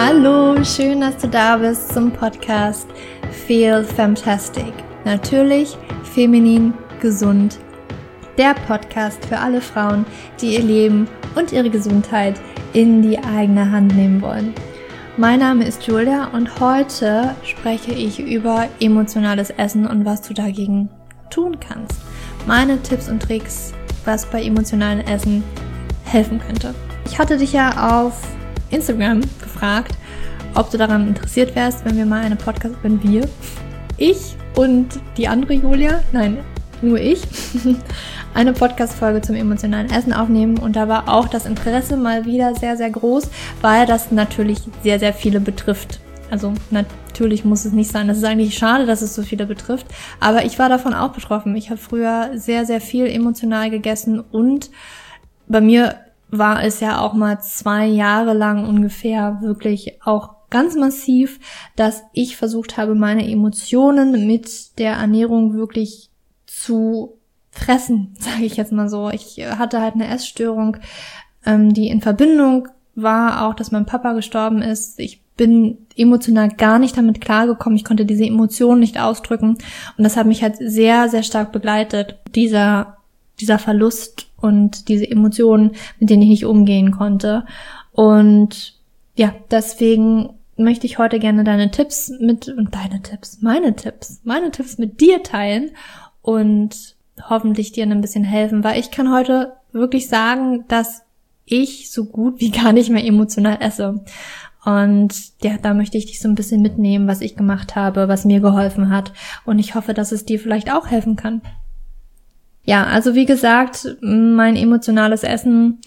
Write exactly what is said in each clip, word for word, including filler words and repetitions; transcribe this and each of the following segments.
Hallo, schön, dass du da bist zum Podcast Feel Fantastic. Natürlich, feminin, gesund. Der Podcast für alle Frauen, die ihr Leben und ihre Gesundheit in die eigene Hand nehmen wollen. Mein Name ist Julia und heute spreche ich über emotionales Essen und was du dagegen tun kannst. Meine Tipps und Tricks, was bei emotionalem Essen helfen könnte. Ich hatte dich ja auf Instagram gefragt, ob du daran interessiert wärst, wenn wir mal eine Podcast, wenn wir, ich und die andere Julia, nein, nur ich, eine Podcast-Folge zum emotionalen Essen aufnehmen, und da war auch das Interesse mal wieder sehr, sehr groß, weil das natürlich sehr, sehr viele betrifft. Also natürlich muss es nicht sein, das ist eigentlich schade, dass es so viele betrifft, aber ich war davon auch betroffen. Ich habe früher sehr, sehr viel emotional gegessen und bei mir war es ja auch mal zwei Jahre lang ungefähr wirklich auch ganz massiv, dass ich versucht habe, meine Emotionen mit der Ernährung wirklich zu fressen, sage ich jetzt mal so. Ich hatte halt eine Essstörung, ähm, die in Verbindung war, auch dass mein Papa gestorben ist. Ich bin emotional gar nicht damit klargekommen. Ich konnte diese Emotionen nicht ausdrücken und das hat mich halt sehr, sehr stark begleitet. Dieser, dieser Verlust und diese Emotionen, mit denen ich nicht umgehen konnte. Und ja, deswegen möchte ich heute gerne deine Tipps mit, und deine Tipps, meine Tipps, meine Tipps mit dir teilen und hoffentlich dir ein bisschen helfen, weil ich kann heute wirklich sagen, dass ich so gut wie gar nicht mehr emotional esse. Und ja, da möchte ich dich so ein bisschen mitnehmen, was ich gemacht habe, was mir geholfen hat. Und ich hoffe, dass es dir vielleicht auch helfen kann. Ja, also wie gesagt, mein emotionales Essen,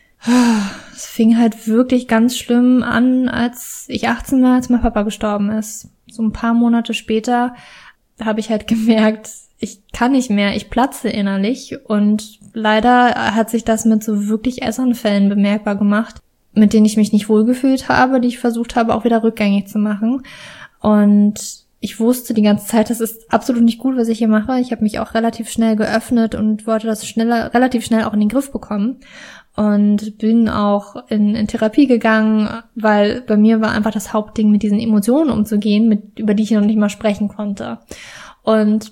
es fing halt wirklich ganz schlimm an, als ich achtzehn war, als mein Papa gestorben ist. So ein paar Monate später habe ich halt gemerkt, ich kann nicht mehr, ich platze innerlich, und leider hat sich das mit so wirklich Essanfällen bemerkbar gemacht, mit denen ich mich nicht wohlgefühlt habe, die ich versucht habe auch wieder rückgängig zu machen. Und ich wusste die ganze Zeit, das ist absolut nicht gut, was ich hier mache. Ich habe mich auch relativ schnell geöffnet und wollte das schneller, relativ schnell auch in den Griff bekommen. Und bin auch in, in Therapie gegangen, weil bei mir war einfach das Hauptding, mit diesen Emotionen umzugehen, mit, über die ich noch nicht mal sprechen konnte. Und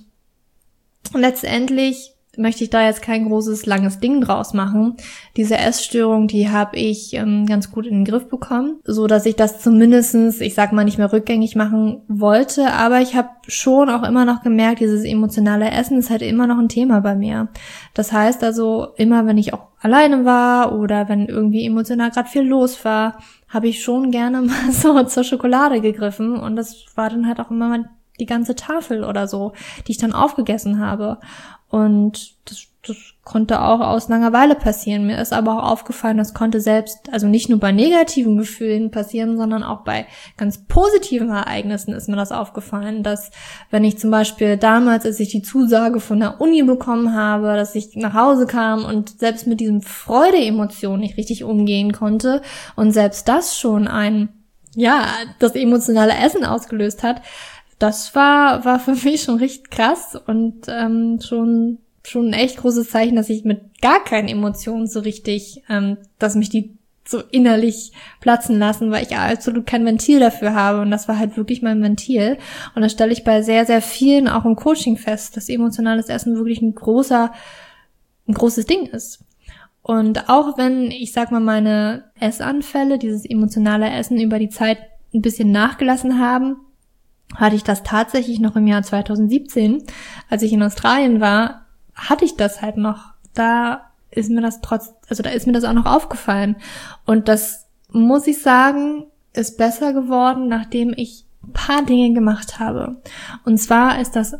letztendlich möchte ich da jetzt kein großes, langes Ding draus machen. Diese Essstörung, die habe ich ähm, ganz gut in den Griff bekommen, so dass ich das zumindestens, ich sag mal, nicht mehr rückgängig machen wollte, aber ich habe schon auch immer noch gemerkt, dieses emotionale Essen ist halt immer noch ein Thema bei mir. Das heißt also, immer wenn ich auch alleine war oder wenn irgendwie emotional gerade viel los war, habe ich schon gerne mal so zur Schokolade gegriffen, und das war dann halt auch immer mal die ganze Tafel oder so, die ich dann aufgegessen habe. Und das, das konnte auch aus Langeweile passieren. Mir ist aber auch aufgefallen, das konnte selbst, also nicht nur bei negativen Gefühlen passieren, sondern auch bei ganz positiven Ereignissen ist mir das aufgefallen, dass wenn ich zum Beispiel damals, als ich die Zusage von der Uni bekommen habe, dass ich nach Hause kam und selbst mit diesem Freude-Emotion nicht richtig umgehen konnte und selbst das schon ein, ja, das emotionale Essen ausgelöst hat, das war war für mich schon richtig krass und ähm, schon schon ein echt großes Zeichen, dass ich mit gar keinen Emotionen so richtig, ähm, dass mich die so innerlich platzen lassen, weil ich absolut kein Ventil dafür habe, und das war halt wirklich mein Ventil. Und das stelle ich bei sehr, sehr vielen auch im Coaching fest, dass emotionales Essen wirklich ein großer, ein großes Ding ist. Und auch wenn, ich sag mal, meine Essanfälle, dieses emotionale Essen über die Zeit ein bisschen nachgelassen haben, hatte ich das tatsächlich noch im Jahr zwanzig siebzehn, als ich in Australien war, hatte ich das halt noch. Da ist mir das trotz, also da ist mir das auch noch aufgefallen. Und das, muss ich sagen, ist besser geworden, nachdem ich ein paar Dinge gemacht habe. Und zwar ist das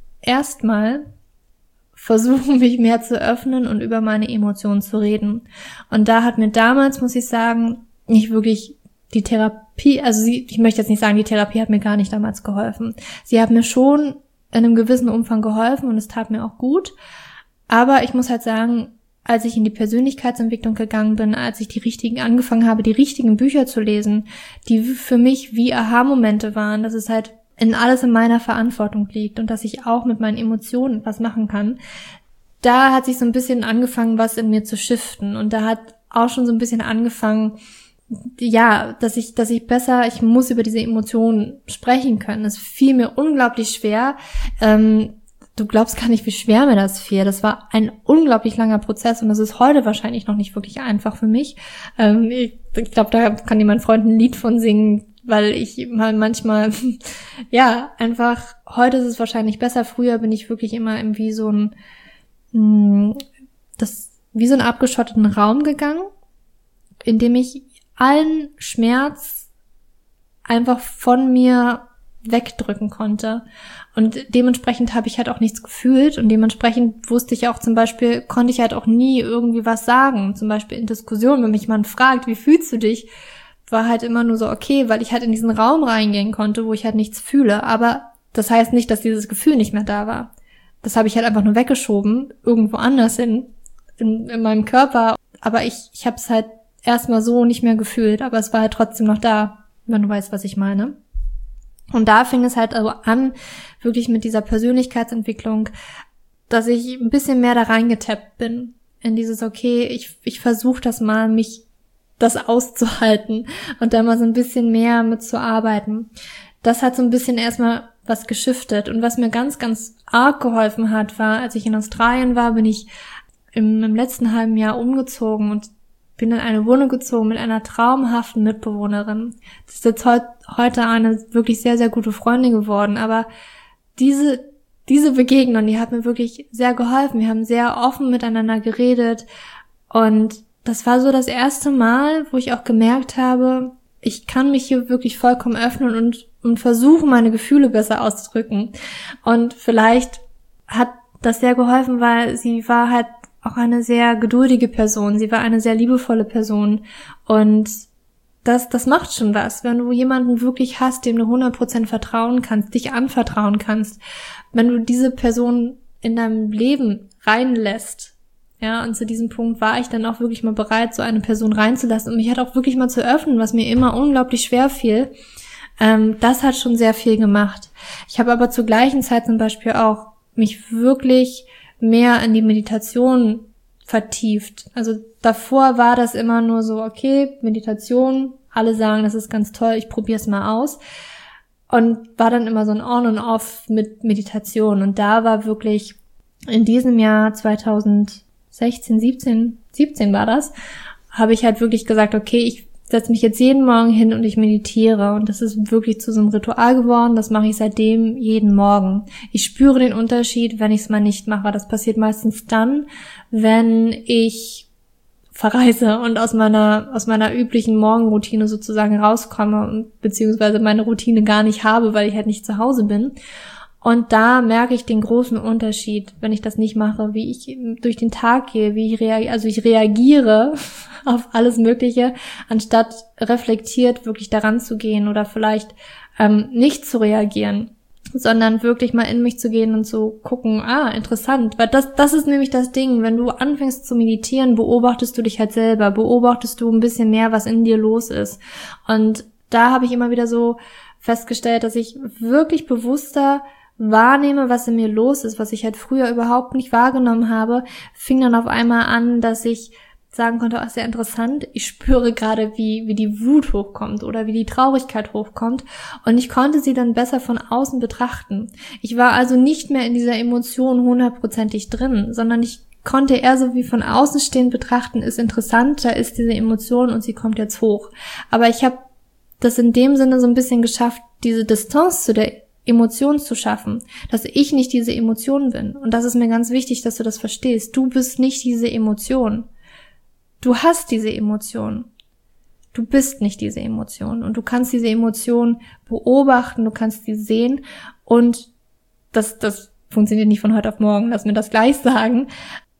erstmal versuchen, mich mehr zu öffnen und über meine Emotionen zu reden. Und da hat mir damals, muss ich sagen, nicht wirklich die Therapie, also sie, ich möchte jetzt nicht sagen, die Therapie hat mir gar nicht damals geholfen. Sie hat mir schon in einem gewissen Umfang geholfen und es tat mir auch gut. Aber ich muss halt sagen, als ich in die Persönlichkeitsentwicklung gegangen bin, als ich die richtigen, angefangen habe, die richtigen Bücher zu lesen, die für mich wie Aha-Momente waren, dass es halt in alles in meiner Verantwortung liegt und dass ich auch mit meinen Emotionen was machen kann, da hat sich so ein bisschen angefangen, was in mir zu shiften. Und da hat auch schon so ein bisschen angefangen, ja, dass ich, dass ich besser, ich muss über diese Emotionen sprechen können. Es fiel mir unglaublich schwer. Ähm, du glaubst gar nicht, wie schwer mir das fiel. Das war ein unglaublich langer Prozess und das ist heute wahrscheinlich noch nicht wirklich einfach für mich. Ähm, ich ich glaube, da kann dir mein Freund ein Lied von singen, weil ich mal manchmal, ja, einfach, heute ist es wahrscheinlich besser. Früher bin ich wirklich immer in wie so ein, mh, das, wie so einen abgeschotteten Raum gegangen, in dem ich allen Schmerz einfach von mir wegdrücken konnte. Und dementsprechend habe ich halt auch nichts gefühlt und dementsprechend wusste ich auch zum Beispiel, konnte ich halt auch nie irgendwie was sagen. Zum Beispiel in Diskussionen, wenn mich jemand fragt, wie fühlst du dich, war halt immer nur so okay, weil ich halt in diesen Raum reingehen konnte, wo ich halt nichts fühle. Aber das heißt nicht, dass dieses Gefühl nicht mehr da war. Das habe ich halt einfach nur weggeschoben, irgendwo anders hin, in, in meinem Körper. Aber ich, ich habe es halt erstmal so nicht mehr gefühlt, aber es war halt trotzdem noch da, wenn du weißt, was ich meine. Und da fing es halt also an, wirklich mit dieser Persönlichkeitsentwicklung, dass ich ein bisschen mehr da reingetappt bin, in dieses, okay, ich, ich versuche das mal, mich das auszuhalten und da mal so ein bisschen mehr mitzuarbeiten. Das hat so ein bisschen erstmal was geschiftet. Und was mir ganz, ganz arg geholfen hat, war, als ich in Australien war, bin ich im, im letzten halben Jahr umgezogen und bin in eine Wohnung gezogen mit einer traumhaften Mitbewohnerin. Das ist jetzt heut, heute eine wirklich sehr, sehr gute Freundin geworden. Aber diese, diese Begegnung, die hat mir wirklich sehr geholfen. Wir haben sehr offen miteinander geredet. Und das war so das erste Mal, wo ich auch gemerkt habe, ich kann mich hier wirklich vollkommen öffnen und, und versuchen, meine Gefühle besser auszudrücken. Und vielleicht hat das sehr geholfen, weil sie war halt auch eine sehr geduldige Person. Sie war eine sehr liebevolle Person. Und das, das macht schon was, wenn du jemanden wirklich hast, dem du hundert Prozent vertrauen kannst, dich anvertrauen kannst. Wenn du diese Person in deinem Leben reinlässt. Ja, und zu diesem Punkt war ich dann auch wirklich mal bereit, so eine Person reinzulassen und mich halt auch wirklich mal zu öffnen, was mir immer unglaublich schwer fiel. Ähm, das hat schon sehr viel gemacht. Ich habe aber zur gleichen Zeit zum Beispiel auch mich wirklich mehr in die Meditation vertieft. Also davor war das immer nur so, okay, Meditation, alle sagen, das ist ganz toll, ich probiere es mal aus. Und war dann immer so ein On und Off mit Meditation. Und da war wirklich in diesem Jahr zweitausendsechzehn, siebzehn, siebzehn war das, habe ich halt wirklich gesagt, okay, ich setze mich jetzt jeden Morgen hin und ich meditiere. Und das ist wirklich zu so einem Ritual geworden. Das mache ich seitdem jeden Morgen. Ich spüre den Unterschied, wenn ich es mal nicht mache. Das passiert meistens dann, wenn ich verreise und aus meiner aus meiner üblichen Morgenroutine sozusagen rauskomme und beziehungsweise meine Routine gar nicht habe, weil ich halt nicht zu Hause bin. Und da merke ich den großen Unterschied, wenn ich das nicht mache, wie ich durch den Tag gehe, wie ich reagiere, also ich reagiere auf alles Mögliche, anstatt reflektiert wirklich daran zu gehen oder vielleicht ähm, nicht zu reagieren, sondern wirklich mal in mich zu gehen und zu gucken, ah, interessant, weil das das ist nämlich das Ding, wenn du anfängst zu meditieren, beobachtest du dich halt selber, beobachtest du ein bisschen mehr, was in dir los ist. Und da habe ich immer wieder so festgestellt, dass ich wirklich bewusster wahrnehme, was in mir los ist, was ich halt früher überhaupt nicht wahrgenommen habe, fing dann auf einmal an, dass ich sagen konnte, ach, sehr interessant, ich spüre gerade, wie wie die Wut hochkommt oder wie die Traurigkeit hochkommt und ich konnte sie dann besser von außen betrachten. Ich war also nicht mehr in dieser Emotion hundertprozentig drin, sondern ich konnte eher so wie von außen stehend betrachten, ist interessant, da ist diese Emotion und sie kommt jetzt hoch. Aber ich habe das in dem Sinne so ein bisschen geschafft, diese Distanz zu der Emotionen zu schaffen, dass ich nicht diese Emotion bin. Und das ist mir ganz wichtig, dass du das verstehst. Du bist nicht diese Emotion. Du hast diese Emotion. Du bist nicht diese Emotion. Und du kannst diese Emotion beobachten, du kannst sie sehen. Und das, das funktioniert nicht von heute auf morgen, lass mir das gleich sagen.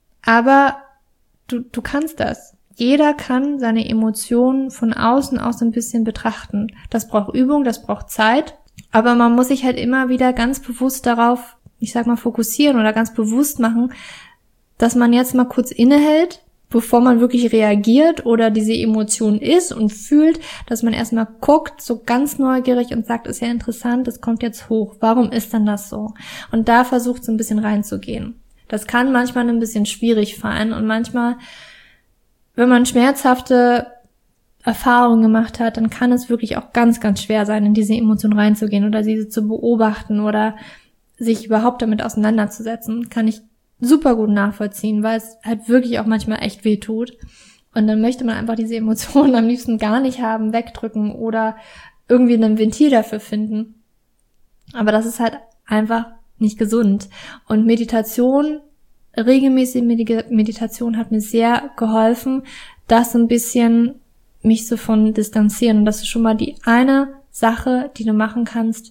Aber du, du kannst das. Jeder kann seine Emotionen von außen aus ein bisschen betrachten. Das braucht Übung, das braucht Zeit. Aber man muss sich halt immer wieder ganz bewusst darauf, ich sag mal, fokussieren oder ganz bewusst machen, dass man jetzt mal kurz innehält, bevor man wirklich reagiert oder diese Emotion ist und fühlt, dass man erstmal guckt, so ganz neugierig und sagt, ist ja interessant, das kommt jetzt hoch. Warum ist denn das so? Und da versucht so ein bisschen reinzugehen. Das kann manchmal ein bisschen schwierig fallen und manchmal, wenn man schmerzhafte Erfahrungen gemacht hat, dann kann es wirklich auch ganz, ganz schwer sein, in diese Emotion reinzugehen oder diese zu beobachten oder sich überhaupt damit auseinanderzusetzen. Kann ich super gut nachvollziehen, weil es halt wirklich auch manchmal echt weh tut. Und dann möchte man einfach diese Emotionen am liebsten gar nicht haben, wegdrücken oder irgendwie ein Ventil dafür finden. Aber das ist halt einfach nicht gesund. Und Meditation, regelmäßige Meditation hat mir sehr geholfen, das ein bisschen mich so von distanzieren. Und das ist schon mal die eine Sache, die du machen kannst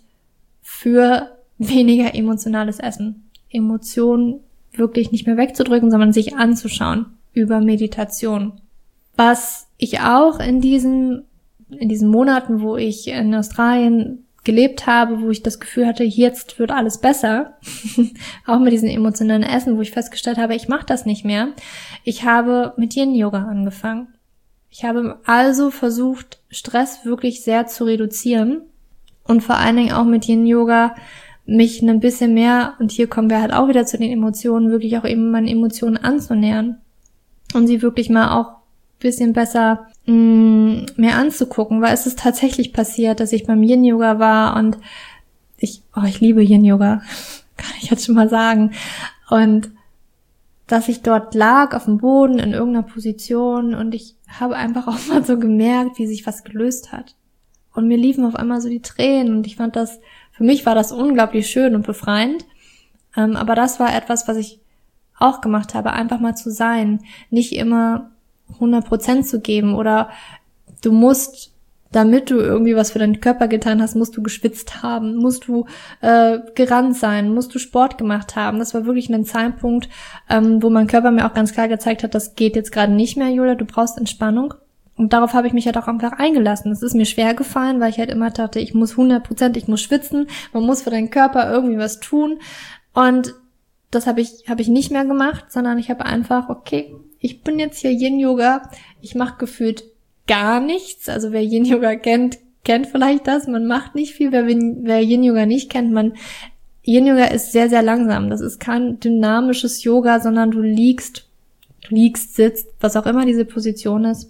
für weniger emotionales Essen. Emotionen wirklich nicht mehr wegzudrücken, sondern sich anzuschauen über Meditation. Was ich auch in diesen, in diesen Monaten, wo ich in Australien gelebt habe, wo ich das Gefühl hatte, jetzt wird alles besser, auch mit diesem emotionalen Essen, wo ich festgestellt habe, ich mache das nicht mehr. Ich habe mit Yin-Yoga angefangen. Ich habe also versucht, Stress wirklich sehr zu reduzieren und vor allen Dingen auch mit Yin-Yoga mich ein bisschen mehr, und hier kommen wir halt auch wieder zu den Emotionen, wirklich auch eben meinen Emotionen anzunähern und sie wirklich mal auch ein bisschen besser mh, mehr anzugucken, weil es ist tatsächlich passiert, dass ich beim Yin-Yoga war und ich, oh, ich liebe Yin-Yoga, kann ich jetzt schon mal sagen, und dass ich dort lag auf dem Boden in irgendeiner Position und ich habe einfach auch mal so gemerkt, wie sich was gelöst hat. Und mir liefen auf einmal so die Tränen und ich fand das, für mich war das unglaublich schön und befreiend. Ähm, aber das war etwas, was ich auch gemacht habe, einfach mal zu sein, nicht immer hundert Prozent zu geben oder du musst, damit du irgendwie was für deinen Körper getan hast, musst du geschwitzt haben, musst du äh, gerannt sein, musst du Sport gemacht haben. Das war wirklich ein Zeitpunkt, ähm, wo mein Körper mir auch ganz klar gezeigt hat, das geht jetzt gerade nicht mehr, Julia, du brauchst Entspannung. Und darauf habe ich mich halt auch einfach eingelassen. Es ist mir schwer gefallen, weil ich halt immer dachte, ich muss hundert Prozent, ich muss schwitzen, man muss für deinen Körper irgendwie was tun. Und das habe ich habe ich nicht mehr gemacht, sondern ich habe einfach, okay, ich bin jetzt hier Yin-Yoga, ich mache gefühlt gar nichts. Also wer Yin-Yoga kennt, kennt vielleicht das. Man macht nicht viel. Wer, wer Yin-Yoga nicht kennt, man Yin-Yoga ist sehr, sehr langsam. Das ist kein dynamisches Yoga, sondern du liegst, du liegst, sitzt, was auch immer diese Position ist,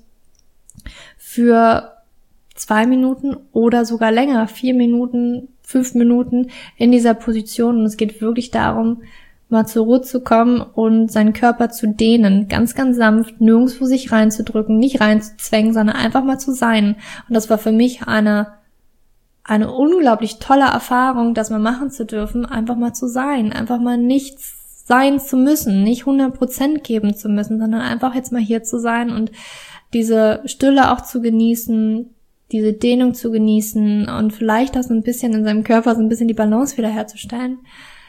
für zwei Minuten oder sogar länger, vier Minuten, fünf Minuten in dieser Position. Und es geht wirklich darum, mal zur Ruhe zu kommen und seinen Körper zu dehnen, ganz, ganz sanft, nirgendwo sich reinzudrücken, nicht reinzuzwängen, sondern einfach mal zu sein. Und das war für mich eine, eine unglaublich tolle Erfahrung, das mal machen zu dürfen, einfach mal zu sein, einfach mal nichts sein zu müssen, nicht hundert Prozent geben zu müssen, sondern einfach jetzt mal hier zu sein und diese Stille auch zu genießen, diese Dehnung zu genießen und vielleicht auch so ein bisschen in seinem Körper so ein bisschen die Balance wiederherzustellen.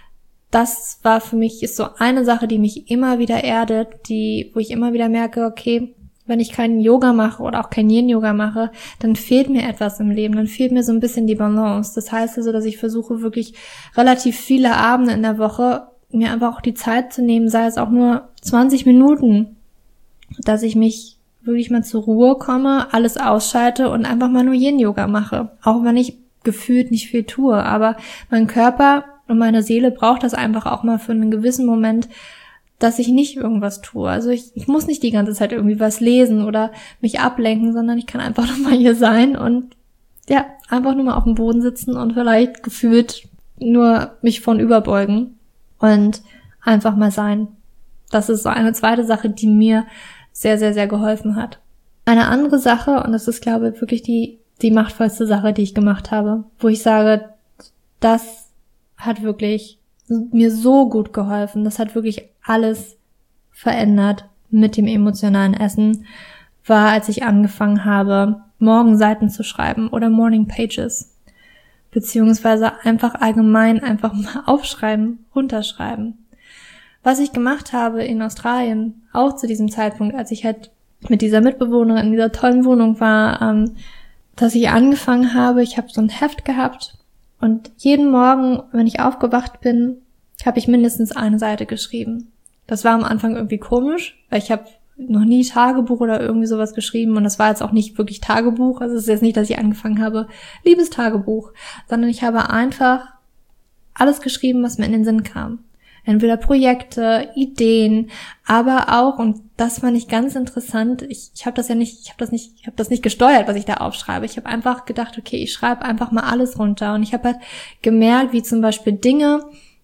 Das war für mich, ist so eine Sache, die mich immer wieder erdet, die, wo ich immer wieder merke, okay, wenn ich keinen Yoga mache oder auch kein Yin-Yoga mache, dann fehlt mir etwas im Leben, dann fehlt mir so ein bisschen die Balance. Das heißt also, dass ich versuche wirklich relativ viele Abende in der Woche mir einfach auch die Zeit zu nehmen, sei es auch nur zwanzig Minuten, dass ich mich wirklich mal zur Ruhe komme, alles ausschalte und einfach mal nur Yin-Yoga mache. Auch wenn ich gefühlt nicht viel tue, aber mein Körper und meine Seele braucht das einfach auch mal für einen gewissen Moment, dass ich nicht irgendwas tue. Also ich, ich muss nicht die ganze Zeit irgendwie was lesen oder mich ablenken, sondern ich kann einfach nur mal hier sein und ja, einfach nur mal auf dem Boden sitzen und vielleicht gefühlt nur mich von überbeugen und einfach mal sein. Das ist so eine zweite Sache, die mir sehr, sehr, sehr geholfen hat. Eine andere Sache, und das ist, glaube ich, wirklich die, die machtvollste Sache, die ich gemacht habe, wo ich sage, das hat wirklich mir so gut geholfen. Das hat wirklich alles verändert mit dem emotionalen Essen, war, als ich angefangen habe, Morgenseiten zu schreiben oder Morning Pages. Beziehungsweise einfach allgemein einfach mal aufschreiben, runterschreiben. Was ich gemacht habe in Australien, auch zu diesem Zeitpunkt, als ich halt mit dieser Mitbewohnerin in dieser tollen Wohnung war, ähm, dass ich angefangen habe, ich habe so ein Heft gehabt, und jeden Morgen, wenn ich aufgewacht bin, habe ich mindestens eine Seite geschrieben. Das war am Anfang irgendwie komisch, weil ich habe noch nie Tagebuch oder irgendwie sowas geschrieben und das war jetzt auch nicht wirklich Tagebuch. Also es ist jetzt nicht, dass ich angefangen habe, liebes Tagebuch, sondern ich habe einfach alles geschrieben, was mir in den Sinn kam. entweder Projekte, Ideen, aber auch, und das fand ich ganz interessant, ich, ich habe das ja nicht, ich habe das nicht, ich habe das nicht gesteuert, was ich da aufschreibe. Ich habe einfach gedacht, okay, ich schreibe einfach mal alles runter. Und ich habe halt gemerkt, wie zum Beispiel Dinge,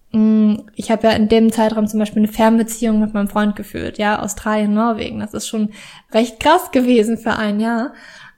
ich habe ja in dem Zeitraum zum Beispiel eine Fernbeziehung mit meinem Freund geführt, ja, Australien, Norwegen. Das ist schon recht krass gewesen für ein Jahr.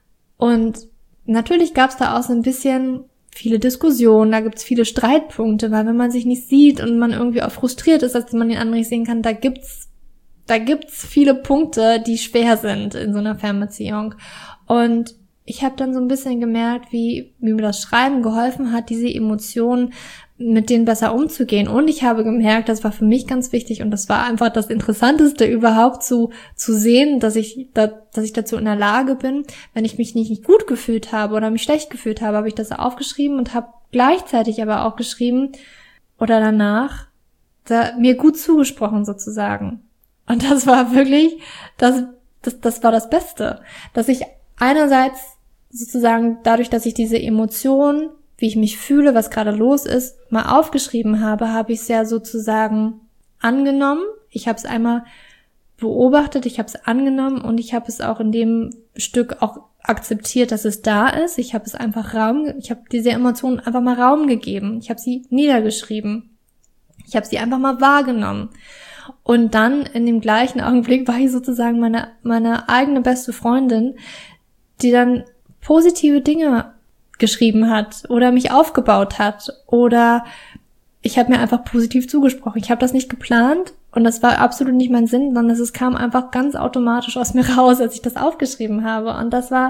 Und natürlich gab es da auch so ein bisschen viele Diskussionen, da gibt es viele Streitpunkte, weil wenn man sich nicht sieht und man irgendwie auch frustriert ist, dass man den anderen nicht sehen kann, da gibt's da gibt's viele Punkte, die schwer sind in so einer Fernbeziehung. Und ich habe dann so ein bisschen gemerkt, wie, wie mir das Schreiben geholfen hat, diese Emotionen mit denen besser umzugehen. Und ich habe gemerkt, das war für mich ganz wichtig und das war einfach das Interessanteste überhaupt zu zu sehen, dass ich da, dass ich dazu in der Lage bin, wenn ich mich nicht, nicht gut gefühlt habe oder mich schlecht gefühlt habe, habe ich das aufgeschrieben und habe gleichzeitig aber auch geschrieben oder danach da, mir gut zugesprochen sozusagen. Und das war wirklich, das, das, das war das Beste, dass ich einerseits sozusagen dadurch, dass ich diese Emotionen, wie ich mich fühle, was gerade los ist, mal aufgeschrieben habe, habe ich es ja sozusagen angenommen. Ich habe es einmal beobachtet, ich habe es angenommen und ich habe es auch in dem Stück auch akzeptiert, dass es da ist. Ich habe es einfach Raum, ich habe diese Emotionen einfach mal Raum gegeben. Ich habe sie niedergeschrieben. Ich habe sie einfach mal wahrgenommen. Und dann in dem gleichen Augenblick war ich sozusagen meine meine eigene beste Freundin, die dann positive Dinge geschrieben hat oder mich aufgebaut hat oder ich habe mir einfach positiv zugesprochen. Ich habe das nicht geplant und das war absolut nicht mein Sinn, sondern es kam einfach ganz automatisch aus mir raus, als ich das aufgeschrieben habe. Und das war,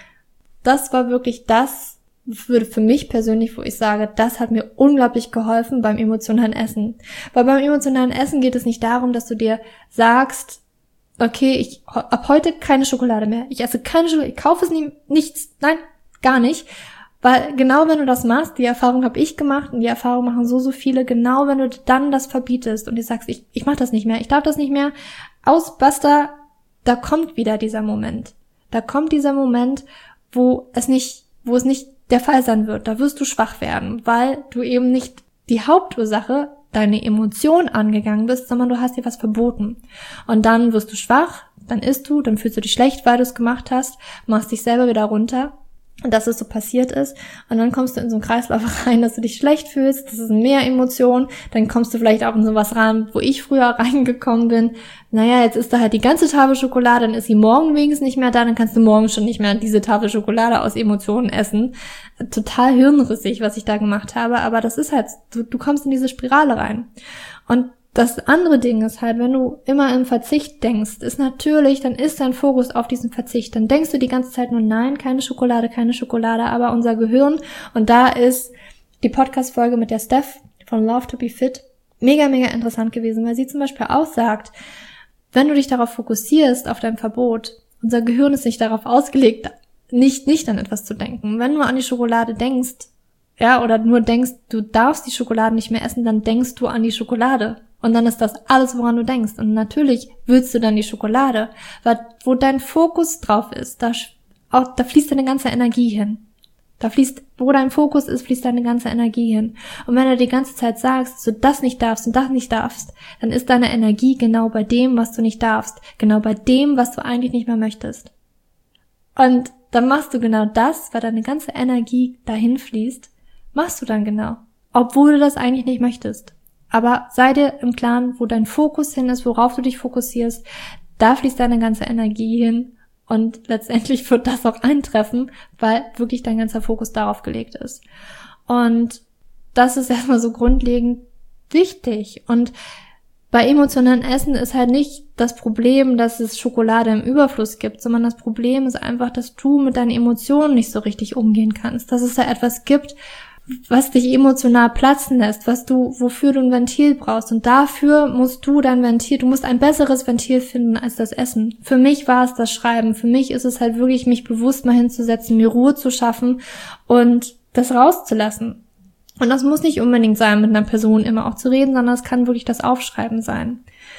das war wirklich das, für, für mich persönlich, wo ich sage, das hat mir unglaublich geholfen beim emotionalen Essen. Weil beim emotionalen Essen geht es nicht darum, dass du dir sagst, okay, ich ab heute keine Schokolade mehr. Ich esse keine Schokolade, ich kaufe es nie, nichts, nein, gar nicht. Weil genau wenn du das machst, die Erfahrung habe ich gemacht und die Erfahrung machen so, so viele, genau wenn du dann das verbietest und dir sagst, ich, ich mach das nicht mehr, ich darf das nicht mehr, aus, basta, da kommt wieder dieser Moment. Da kommt dieser Moment, wo es nicht, wo es nicht der Fall sein wird. Da wirst du schwach werden, weil du eben nicht die Hauptursache, deine Emotion angegangen bist, sondern du hast dir was verboten. Und dann wirst du schwach, dann isst du, dann fühlst du dich schlecht, weil du es gemacht hast, machst dich selber wieder runter. Und dass es so passiert ist. Und dann kommst du in so einen Kreislauf rein, dass du dich schlecht fühlst, das ist mehr Emotionen. Dann kommst du vielleicht auch in sowas rein, wo ich früher reingekommen bin. Naja, jetzt isst du halt die ganze Tafel Schokolade, dann ist sie morgen wenigstens nicht mehr da, dann kannst du morgen schon nicht mehr diese Tafel Schokolade aus Emotionen essen. Total hirnrissig, was ich da gemacht habe, aber das ist halt, du, du kommst in diese Spirale rein. Und das andere Ding ist halt, wenn du immer im Verzicht denkst, ist natürlich, dann ist dein Fokus auf diesen Verzicht. Dann denkst du die ganze Zeit nur, nein, keine Schokolade, keine Schokolade, aber unser Gehirn, und da ist die Podcast-Folge mit der Steph von Love to be Fit mega, mega interessant gewesen, weil sie zum Beispiel auch sagt, wenn du dich darauf fokussierst, auf dein Verbot, unser Gehirn ist nicht darauf ausgelegt, nicht, nicht an etwas zu denken. Wenn du an die Schokolade denkst, ja, oder nur denkst, du darfst die Schokolade nicht mehr essen, dann denkst du an die Schokolade. Und dann ist das alles, woran du denkst. Und natürlich willst du dann die Schokolade, weil wo dein Fokus drauf ist, da, auch, da fließt deine ganze Energie hin. Da fließt, wo dein Fokus ist, fließt deine ganze Energie hin. Und wenn du die ganze Zeit sagst, dass du das nicht darfst und das nicht darfst, dann ist deine Energie genau bei dem, was du nicht darfst. Genau bei dem, was du eigentlich nicht mehr möchtest. Und dann machst du genau das, weil deine ganze Energie dahin fließt, machst du dann genau. Obwohl du das eigentlich nicht möchtest. Aber sei dir im Klaren, wo dein Fokus hin ist, worauf du dich fokussierst, da fließt deine ganze Energie hin und letztendlich wird das auch eintreffen, weil wirklich dein ganzer Fokus darauf gelegt ist. Und das ist erstmal so grundlegend wichtig. Und bei emotionalen Essen ist halt nicht das Problem, dass es Schokolade im Überfluss gibt, sondern das Problem ist einfach, dass du mit deinen Emotionen nicht so richtig umgehen kannst, dass es da etwas gibt, was dich emotional platzen lässt, was du, wofür du ein Ventil brauchst. Und dafür musst du dein Ventil, du musst ein besseres Ventil finden als das Essen. Für mich war es das Schreiben. Für mich ist es halt wirklich, mich bewusst mal hinzusetzen, mir Ruhe zu schaffen und das rauszulassen. Und das muss nicht unbedingt sein, mit einer Person immer auch zu reden, sondern es kann wirklich das Aufschreiben sein.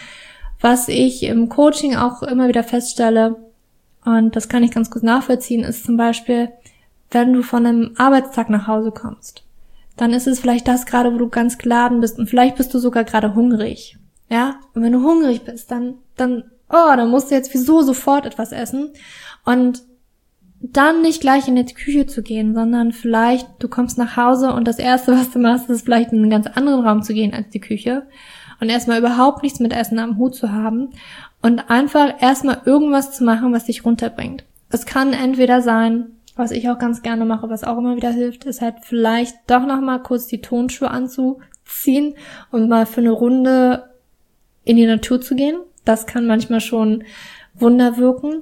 Was ich im Coaching auch immer wieder feststelle, und das kann ich ganz gut nachvollziehen, ist zum Beispiel, wenn du von einem Arbeitstag nach Hause kommst, dann ist es vielleicht das gerade, wo du ganz geladen bist und vielleicht bist du sogar gerade hungrig. Ja, und wenn du hungrig bist, dann, dann, oh, dann musst du jetzt wieso sofort etwas essen und dann nicht gleich in die Küche zu gehen, sondern vielleicht, du kommst nach Hause und das Erste, was du machst, ist vielleicht in einen ganz anderen Raum zu gehen als die Küche und erstmal überhaupt nichts mit Essen am Hut zu haben und einfach erstmal irgendwas zu machen, was dich runterbringt. Es kann entweder sein, was ich auch ganz gerne mache, was auch immer wieder hilft, ist halt vielleicht doch nochmal kurz die Turnschuhe anzuziehen und mal für eine Runde in die Natur zu gehen. Das kann manchmal schon Wunder wirken.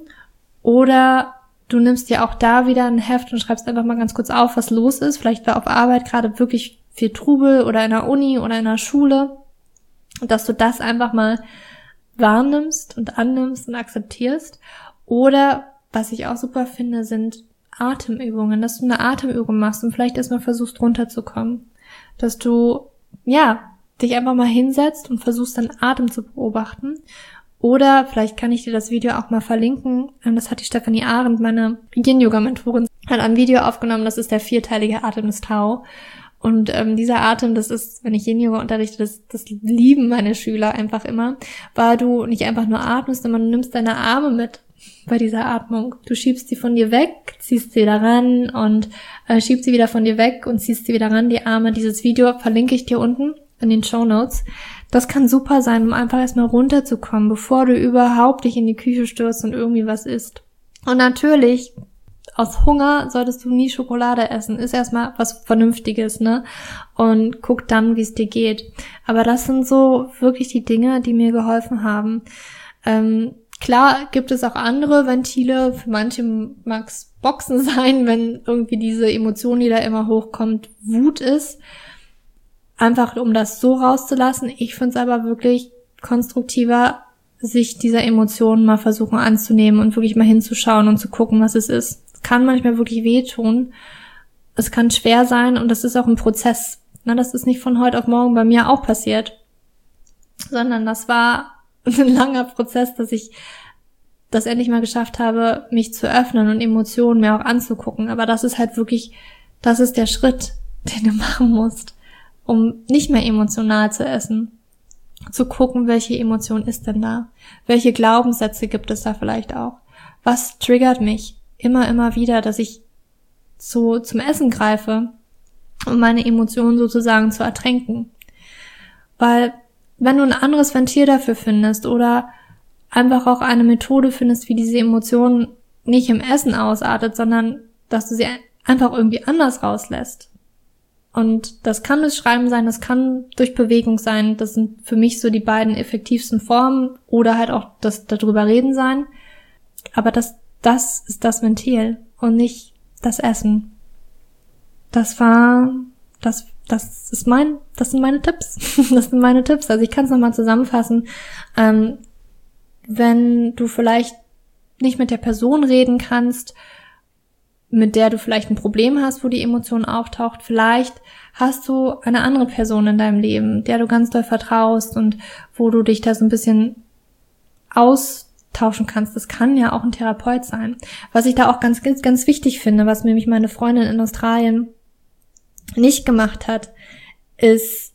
Oder du nimmst dir auch da wieder ein Heft und schreibst einfach mal ganz kurz auf, was los ist. Vielleicht war auf Arbeit gerade wirklich viel Trubel oder in der Uni oder in der Schule. Dass du das einfach mal wahrnimmst und annimmst und akzeptierst. Oder, was ich auch super finde, sind Atemübungen. Dass du eine Atemübung machst und vielleicht erstmal versuchst runterzukommen. Dass du, ja, dich einfach mal hinsetzt und versuchst dann Atem zu beobachten. Oder vielleicht kann ich dir das Video auch mal verlinken. Das hat die Stefanie Arendt, meine Yin-Yoga-Mentorin, hat ein Video aufgenommen. Das ist der vierteilige Atem des Tao. Und ähm, dieser Atem, das ist, wenn ich Yin-Yoga unterrichte, das, das lieben meine Schüler einfach immer, weil du nicht einfach nur atmest, sondern du nimmst deine Arme mit bei dieser Atmung. Du schiebst sie von dir weg, ziehst sie wieder ran und äh, schiebst sie wieder von dir weg und ziehst sie wieder ran, die Arme. Dieses Video verlinke ich dir unten in den Shownotes. Das kann super sein, um einfach erstmal runterzukommen, bevor du überhaupt dich in die Küche stürzt und irgendwie was isst. Und natürlich, aus Hunger solltest du nie Schokolade essen. Ist erstmal was Vernünftiges, ne? Und guck dann, wie es dir geht. Aber das sind so wirklich die Dinge, die mir geholfen haben. Ähm, klar gibt es auch andere Ventile. Für manche mag es Boxen sein, wenn irgendwie diese Emotion, die da immer hochkommt, Wut ist. Einfach um das so rauszulassen. Ich finde es aber wirklich konstruktiver, sich dieser Emotionen mal versuchen anzunehmen und wirklich mal hinzuschauen und zu gucken, was es ist. Es kann manchmal wirklich wehtun. Es kann schwer sein und das ist auch ein Prozess. Na, das ist nicht von heute auf morgen bei mir auch passiert, sondern das war ein langer Prozess, dass ich das endlich mal geschafft habe, mich zu öffnen und Emotionen mir auch anzugucken. Aber das ist halt wirklich, das ist der Schritt, den du machen musst, um nicht mehr emotional zu essen. Zu gucken, welche Emotion ist denn da? Welche Glaubenssätze gibt es da vielleicht auch? Was triggert mich immer, immer wieder, dass ich so zum Essen greife, um meine Emotionen sozusagen zu ertränken? Weil wenn du ein anderes Ventil dafür findest oder einfach auch eine Methode findest, wie diese Emotion nicht im Essen ausartet, sondern dass du sie einfach irgendwie anders rauslässt. Und das kann das Schreiben sein, das kann durch Bewegung sein. Das sind für mich so die beiden effektivsten Formen oder halt auch das darüber reden sein. Aber das, das ist das Ventil und nicht das Essen. Das war, das, das ist mein, das sind meine Tipps. Das sind meine Tipps. Also ich kann es nochmal zusammenfassen. Ähm, wenn du vielleicht nicht mit der Person reden kannst, mit der du vielleicht ein Problem hast, wo die Emotion auftaucht. Vielleicht hast du eine andere Person in deinem Leben, der du ganz doll vertraust und wo du dich da so ein bisschen austauschen kannst. Das kann ja auch ein Therapeut sein. Was ich da auch ganz, ganz, ganz wichtig finde, was nämlich meine Freundin in Australien nicht gemacht hat, ist,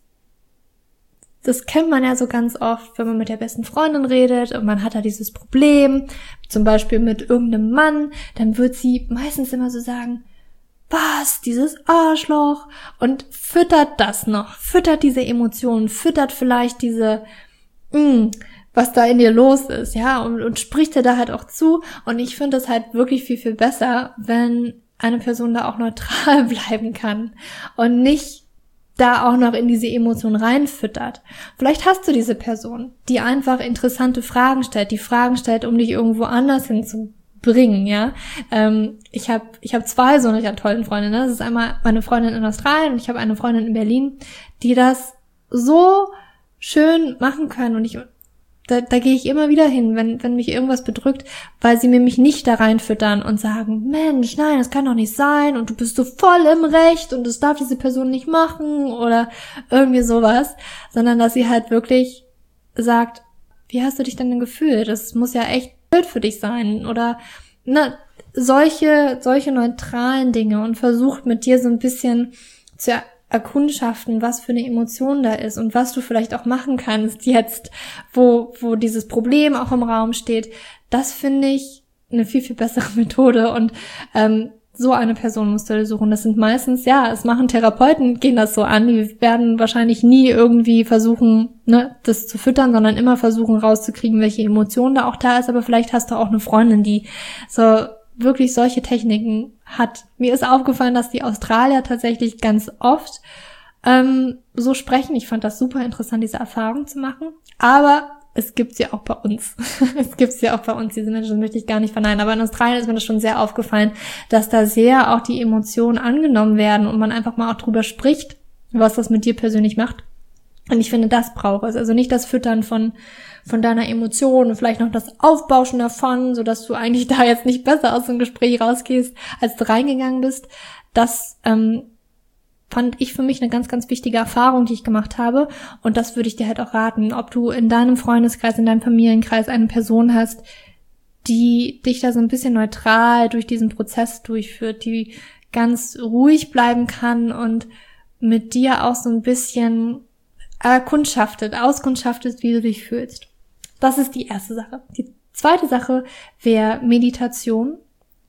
das kennt man ja so ganz oft, wenn man mit der besten Freundin redet und man hat da dieses Problem, zum Beispiel mit irgendeinem Mann, dann wird sie meistens immer so sagen, was, dieses Arschloch, und füttert das noch, füttert diese Emotionen, füttert vielleicht diese, mh, was da in dir los ist, ja, und, und spricht dir da halt auch zu. Und ich finde es halt wirklich viel, viel besser, wenn eine Person da auch neutral bleiben kann und nicht da auch noch in diese Emotion reinfüttert. Vielleicht hast du diese Person, die einfach interessante Fragen stellt, die Fragen stellt, um dich irgendwo anders hinzubringen, ja. Ähm, ich habe ich hab zwei so eine tollen Freunde, ne? Das ist einmal meine Freundin in Australien und ich habe eine Freundin in Berlin, die das so schön machen können und ich Da, da gehe ich immer wieder hin, wenn wenn mich irgendwas bedrückt, weil sie mir mich nicht da reinfüttern und sagen, Mensch, nein, das kann doch nicht sein und du bist so voll im Recht und das darf diese Person nicht machen oder irgendwie sowas, sondern dass sie halt wirklich sagt, wie hast du dich denn gefühlt? Das muss ja echt blöd für dich sein oder ne, solche solche neutralen Dinge und versucht mit dir so ein bisschen zu erkundschaften, was für eine Emotion da ist und was du vielleicht auch machen kannst jetzt, wo, wo dieses Problem auch im Raum steht, das finde ich eine viel, viel bessere Methode und ähm, so eine Person musst du dir suchen. Das sind meistens, ja, es machen Therapeuten, gehen das so an, die werden wahrscheinlich nie irgendwie versuchen, ne, das zu füttern, sondern immer versuchen rauszukriegen, welche Emotion da auch da ist, aber vielleicht hast du auch eine Freundin, die so wirklich solche Techniken hat. Mir ist aufgefallen, dass die Australier tatsächlich ganz oft ähm, so sprechen. Ich fand das super interessant, diese Erfahrung zu machen, aber es gibt sie auch bei uns. Es gibt sie auch bei uns, diese Menschen, das möchte ich gar nicht verneinen. Aber in Australien ist mir das schon sehr aufgefallen, dass da sehr auch die Emotionen angenommen werden und man einfach mal auch drüber spricht, was das mit dir persönlich macht. Und ich finde, das braucht es. Also nicht das Füttern von von deiner Emotion und vielleicht noch das Aufbauschen davon, sodass du eigentlich da jetzt nicht besser aus dem Gespräch rausgehst, als du reingegangen bist. Das ähm, fand ich für mich eine ganz, ganz wichtige Erfahrung, die ich gemacht habe. Und das würde ich dir halt auch raten, ob du in deinem Freundeskreis, in deinem Familienkreis eine Person hast, die dich da so ein bisschen neutral durch diesen Prozess durchführt, die ganz ruhig bleiben kann und mit dir auch so ein bisschen erkundschaftet, auskundschaftet, wie du dich fühlst. Das ist die erste Sache. Die zweite Sache wäre Meditation.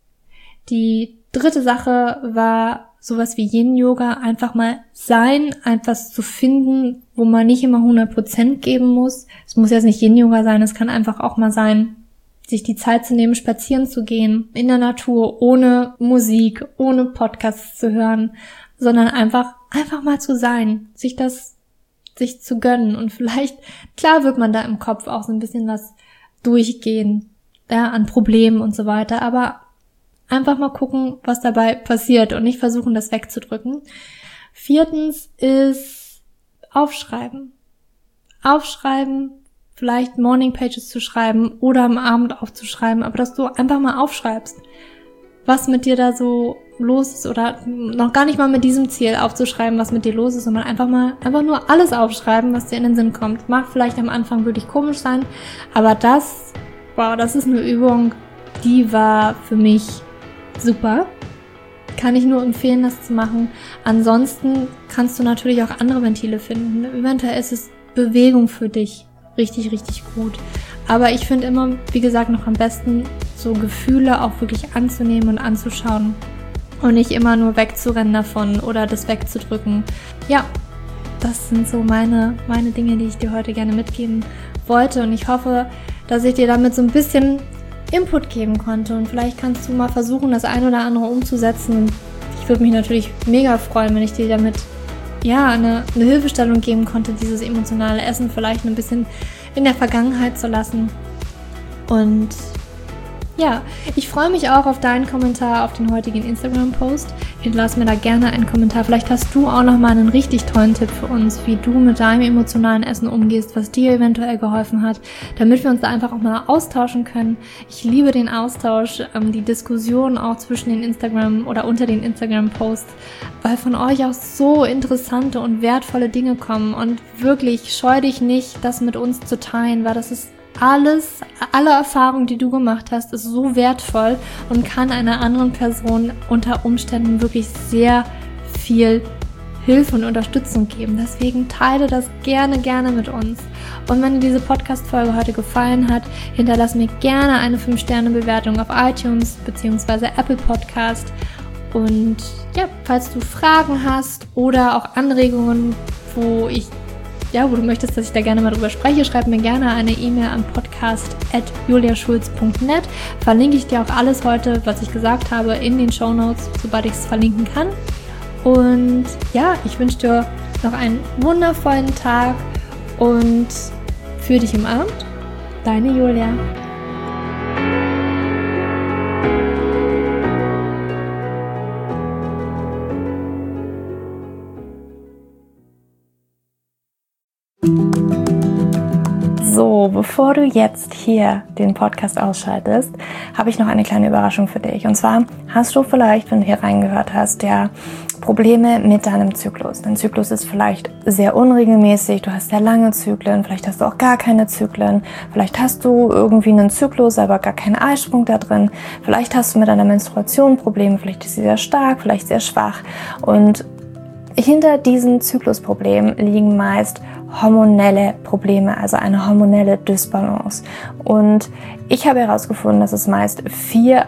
Die dritte Sache war sowas wie Yin-Yoga, einfach mal sein, etwas zu finden, wo man nicht immer hundert Prozent geben muss. Es muss jetzt nicht Yin-Yoga sein, es kann einfach auch mal sein, sich die Zeit zu nehmen, spazieren zu gehen, in der Natur, ohne Musik, ohne Podcasts zu hören, sondern einfach, einfach mal zu sein, sich das, sich zu gönnen. Und vielleicht, klar wird man da im Kopf auch so ein bisschen was durchgehen, ja, an Problemen und so weiter, aber einfach mal gucken, was dabei passiert und nicht versuchen, das wegzudrücken. Viertens ist aufschreiben. Aufschreiben, vielleicht Morning Pages zu schreiben oder am Abend aufzuschreiben, aber dass du einfach mal aufschreibst, was mit dir da so los ist oder noch gar nicht mal mit diesem Ziel aufzuschreiben, was mit dir los ist, sondern einfach mal, einfach nur alles aufschreiben, was dir in den Sinn kommt. Mag vielleicht am Anfang wirklich komisch sein, aber das, wow, das ist eine Übung, die war für mich super. Kann ich nur empfehlen, das zu machen. Ansonsten kannst du natürlich auch andere Ventile finden. Eventuell ist es Bewegung für dich richtig, richtig gut. Aber ich finde immer, wie gesagt, noch am besten so Gefühle auch wirklich anzunehmen und anzuschauen und nicht immer nur wegzurennen davon oder das wegzudrücken. Ja, das sind so meine, meine Dinge, die ich dir heute gerne mitgeben wollte und ich hoffe, dass ich dir damit so ein bisschen Input geben konnte und vielleicht kannst du mal versuchen, das ein oder andere umzusetzen. Ich würde mich natürlich mega freuen, wenn ich dir damit ja eine, eine Hilfestellung geben konnte, dieses emotionale Essen vielleicht ein bisschen in der Vergangenheit zu lassen. Und ja, ich freue mich auch auf deinen Kommentar auf den heutigen Instagram-Post. Hinterlass mir da gerne einen Kommentar. Vielleicht hast du auch nochmal einen richtig tollen Tipp für uns, wie du mit deinem emotionalen Essen umgehst, was dir eventuell geholfen hat, damit wir uns da einfach auch mal austauschen können. Ich liebe den Austausch, ähm, die Diskussion auch zwischen den Instagram oder unter den Instagram-Posts, weil von euch auch so interessante und wertvolle Dinge kommen und wirklich scheu dich nicht, das mit uns zu teilen, weil das ist Alles, alle Erfahrungen, die du gemacht hast, ist so wertvoll und kann einer anderen Person unter Umständen wirklich sehr viel Hilfe und Unterstützung geben. Deswegen teile das gerne, gerne mit uns. Und wenn dir diese Podcast-Folge heute gefallen hat, hinterlass mir gerne eine fünf Sterne Bewertung auf iTunes bzw. Apple Podcast. Und ja, falls du Fragen hast oder auch Anregungen, wo ich Ja, wo du möchtest, dass ich da gerne mal drüber spreche, schreib mir gerne eine E-Mail an podcast at juliaschulz punkt net. Verlinke ich dir auch alles heute, was ich gesagt habe, in den Shownotes, sobald ich es verlinken kann. Und ja, ich wünsche dir noch einen wundervollen Tag und fühl dich umarmt. Deine Julia. So, bevor du jetzt hier den Podcast ausschaltest, habe ich noch eine kleine Überraschung für dich. Und zwar hast du vielleicht, wenn du hier reingehört hast, ja Probleme mit deinem Zyklus. Dein Zyklus ist vielleicht sehr unregelmäßig, du hast sehr lange Zyklen, vielleicht hast du auch gar keine Zyklen, vielleicht hast du irgendwie einen Zyklus, aber gar keinen Eisprung da drin, vielleicht hast du mit deiner Menstruation Probleme, vielleicht ist sie sehr stark, vielleicht sehr schwach und hinter diesen Zyklusproblemen liegen meist hormonelle Probleme, also eine hormonelle Dysbalance. Und ich habe herausgefunden, dass es meist vier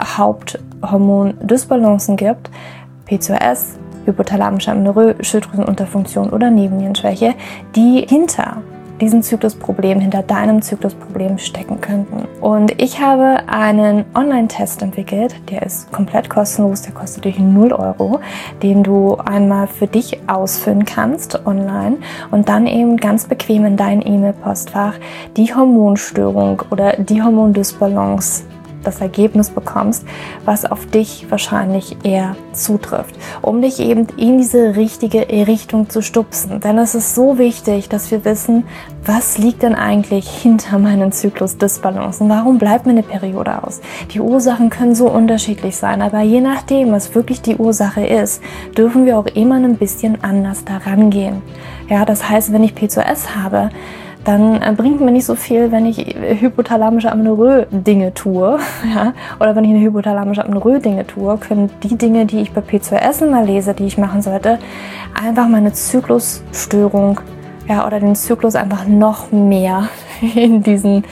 Haupthormon-Dysbalancen gibt: P C O S, hypothalamische Amenorrhoe, Schilddrüsenunterfunktion oder Nebennierenschwäche, die hinter diesen Zyklusproblemen, hinter deinem Zyklusproblem stecken könnten. Und ich habe einen Online-Test entwickelt, der ist komplett kostenlos, der kostet dich null Euro, den du einmal für dich ausfüllen kannst online und dann eben ganz bequem in dein E-Mail-Postfach die Hormonstörung oder die Hormondysbalance, das Ergebnis bekommst, was auf dich wahrscheinlich eher zutrifft, um dich eben in diese richtige Richtung zu stupsen. Denn es ist so wichtig, dass wir wissen, was liegt denn eigentlich hinter meinen Zyklusdysbalancen? Warum bleibt mir eine Periode aus? Die Ursachen können so unterschiedlich sein, aber je nachdem, was wirklich die Ursache ist, dürfen wir auch immer ein bisschen anders daran gehen. Ja, das heißt, wenn ich P C O S habe, dann bringt mir nicht so viel, wenn ich hypothalamische Amenorrhoe Dinge tue, ja, oder wenn ich eine hypothalamische Amenorrhoe Dinge tue, können die Dinge, die ich bei P C O S immer lese, die ich machen sollte, einfach meine Zyklusstörung, ja, oder den Zyklus einfach noch mehr in diesen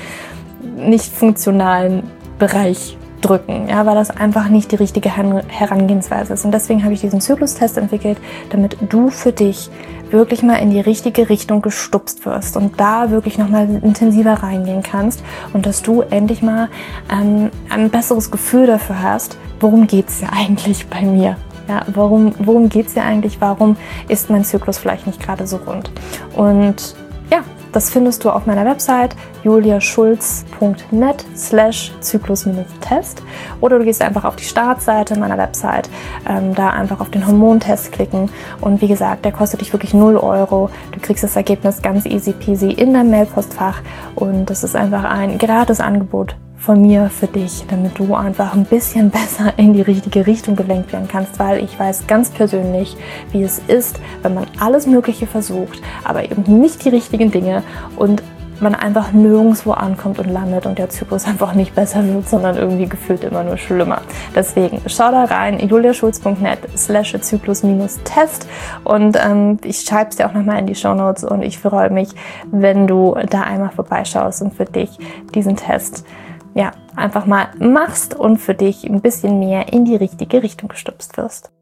nicht funktionalen Bereich drücken, ja, weil das einfach nicht die richtige Herangehensweise ist. Und deswegen habe ich diesen Zyklustest entwickelt, damit du für dich wirklich mal in die richtige Richtung gestupst wirst und da wirklich nochmal intensiver reingehen kannst und dass du endlich mal ähm, ein besseres Gefühl dafür hast, worum geht's ja eigentlich bei mir? Ja, warum, worum geht's ja eigentlich? Warum ist mein Zyklus vielleicht nicht gerade so rund? Und ja, das findest du auf meiner Website juliaschulz punkt net slash zyklus-test oder du gehst einfach auf die Startseite meiner Website, ähm, da einfach auf den Hormontest klicken und wie gesagt, der kostet dich wirklich null Euro. Du kriegst das Ergebnis ganz easy peasy in dein Mailpostfach und das ist einfach ein gratis Angebot von mir für dich, damit du einfach ein bisschen besser in die richtige Richtung gelenkt werden kannst, weil ich weiß ganz persönlich, wie es ist, wenn man alles Mögliche versucht, aber eben nicht die richtigen Dinge und man einfach nirgendwo ankommt und landet und der Zyklus einfach nicht besser wird, sondern irgendwie gefühlt immer nur schlimmer. Deswegen schau da rein, juliaschulz punkt net slash zyklus-test und ähm, ich schreibe es dir auch nochmal in die Shownotes und ich freue mich, wenn du da einmal vorbeischaust und für dich diesen Test ja, einfach mal machst und für dich ein bisschen mehr in die richtige Richtung gestupst wirst.